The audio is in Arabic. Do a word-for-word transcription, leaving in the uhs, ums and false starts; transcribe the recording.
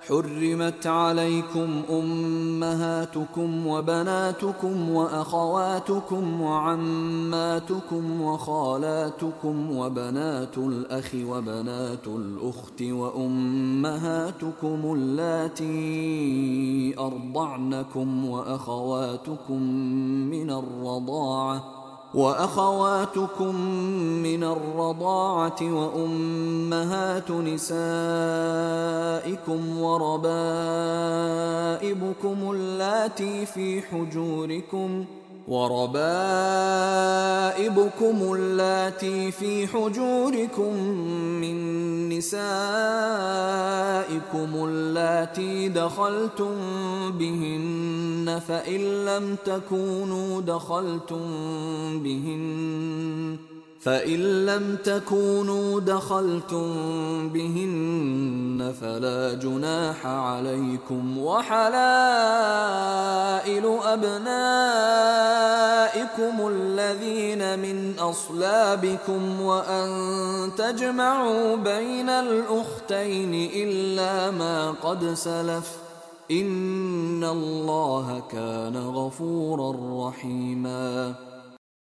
حرمت عليكم أمهاتكم وبناتكم وأخواتكم وعماتكم وخالاتكم وبنات الأخ وبنات الأخت وأمهاتكم اللاتي أرضعنكم وأخواتكم من الرضاعة وأخواتكم من الرضاعة وأمهات نسائكم وربائبكم اللاتي في حجوركم وربائبكم اللاتي في حجوركم من نسائكم اللاتي دخلتم بهن فإن لم تكونوا دخلتم بهن فإن لم تكونوا دخلتم بهن فلا جناح عليكم وحلائل أبنائكم الذين من أصلابكم وأن تجمعوا بين الأختين إلا ما قد سلف إن الله كان غفورا رحيما.